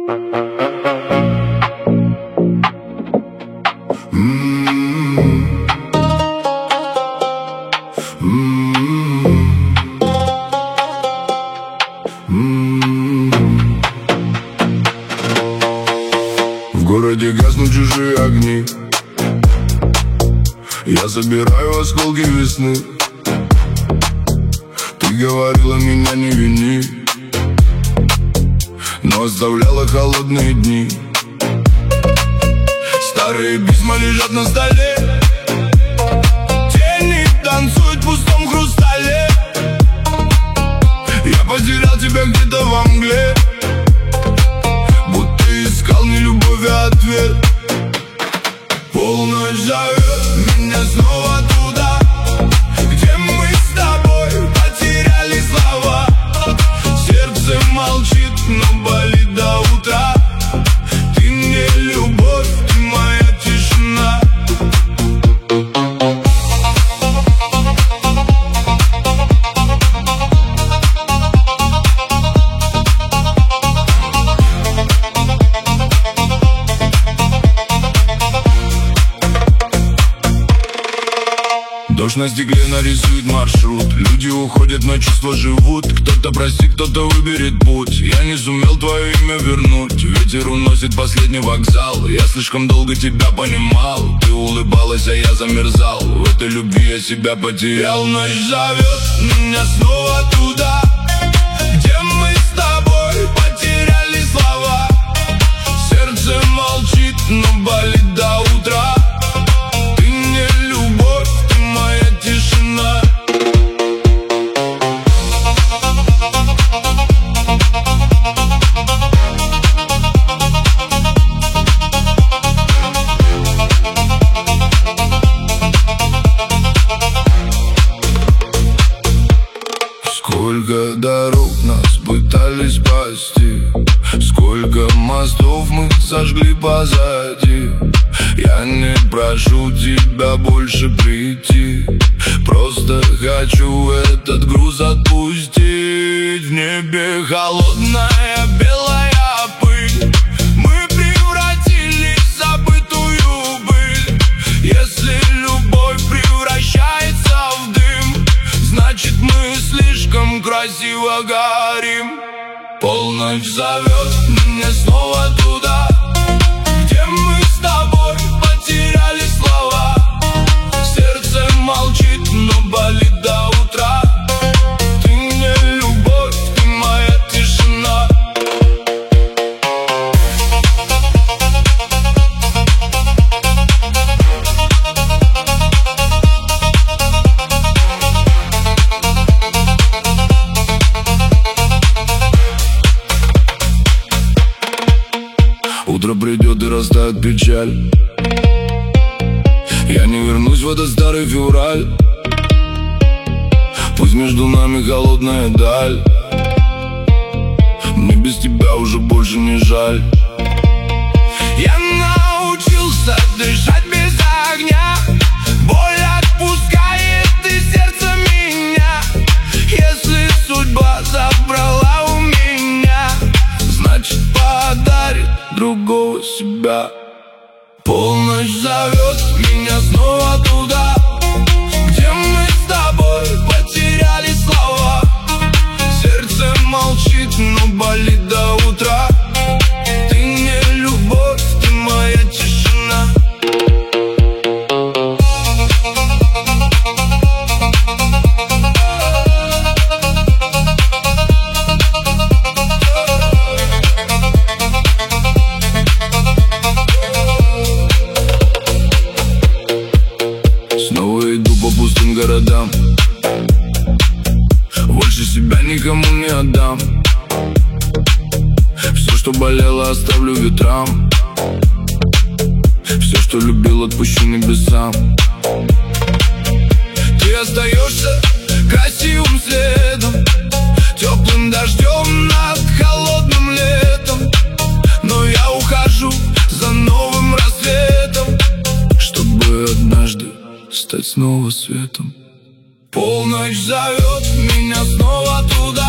В городе гаснут чужие огни, я забираю осколки весны. Ты говорила, меня не вини, но оставляла холодные дни. Старые письма лежат на столе, тени танцуют в пустом хрустале. Я потерял тебя где-то во мгле, будто искал не любовь, а ответ. Полночь зовет меня снова туда, где мы с тобой потеряли слова. Сердце молчит, но болит до утра. Ты мне любовь, ты моя тишина. Дождь на стекле нарисует маршрут, люди уходят, но чувства живут. Кто-то простит, кто-то выберет путь. Я не сумел твое имя вернуть, ветер уносит последний вокзал. Я слишком долго тебя понимал, ты улыбалась, а я замерзал. В этой любви я себя потерял. Ночь зовет меня снова туда, где мы с тобой потеряли слова. Сердце молчит, но болит до утра. Ты мне любовь, ты моя тишина. Сколько дорог нас пытались спасти, сколько мостов мы сожгли позади. Я не прошу тебя больше прийти, просто хочу этот груз отпустить. В небе холодная белая пыль, мы превратились в забытую быль. Если любовь превращается в дым, значит мы слишком красиво горим. Полночь зовет меня снова туда, где мы с тобой потеряли слова. Сердце молчит, но болит до утра. Ты мне любовь, ты моя тишина. Утро придет и растает печаль. Я не вернусь в этот старый февраль. Пусть между нами холодная даль. Мне без тебя уже больше не жаль. Я научился дышать без огня. Боль отпускает из сердца меня. Если судьба забрала у меня, значит подарит другого себя. Полночь зовет меня снова туда, где мы с тобой потеряли слова. Сердце молчит, но болит до утра. Ты мне любовь, ты моя тишина. Снова иду по пустым городам, больше себя никому не отдам. Все, что болело, оставлю ветрам. Все, что любил, отпущу небесам. Ты остаешься красивым следом, теплым дождем над холодным летом. Но я ухожу за новым рассветом, чтобы однажды стать снова светом. Полночь зовет меня снова туда,